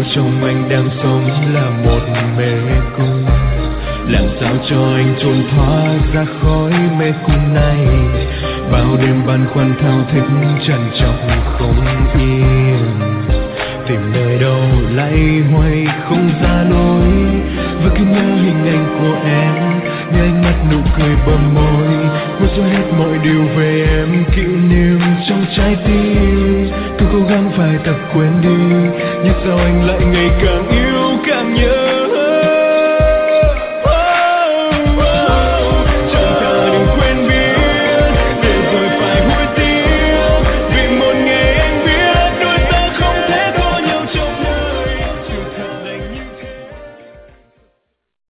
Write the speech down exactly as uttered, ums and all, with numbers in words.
trong anh đang sống là một mê cung. Làm sao cho anh trốn thoát ra khỏi mê cung này? Bao đêm băn khoăn thao thức trằn trọc không yên, tìm nơi đâu lay hoay không ra lối. Và cứ nhớ hình ảnh của em, nhớ ánh mắt nụ cười bờ môi, muốn xóa hết mọi điều về em, kỷ niệm trong trái tim. Cứ cố gắng phải tập quên đi, nhưng sao anh lại ngày càng yêu càng nhớ.